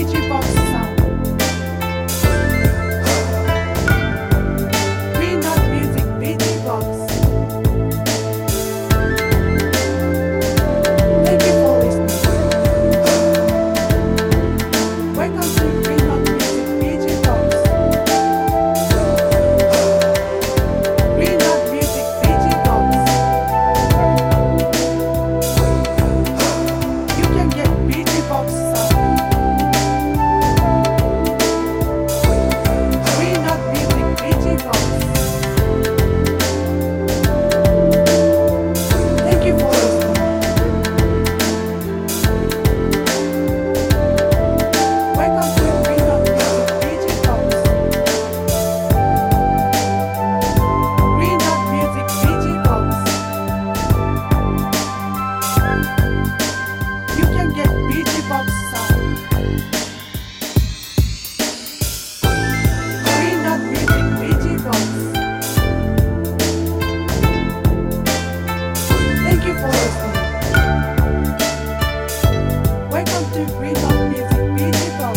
BG Box sound. Green Dot Music BG Box. Thank you for listening. Welcome to Green Dot Music BG Box. Green Dot Music BG Box. You can get BG Box sound. Green Dot Music BG Box. Thank you for listening. Welcome to Green Dot Music BG Box. Green Dot Music BG Box. You can get BG Box sound. Green Dot Music BG Box. Thank you for listening. Welcome to Green Dot Music BG Box.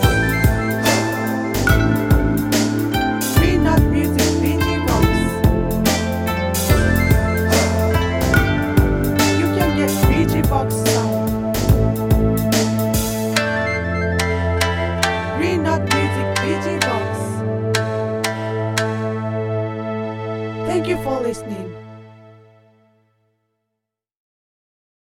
Green Dot Music BG Box. You can get BG Box sound. Green Dot Music BG Box. Thank you for listening.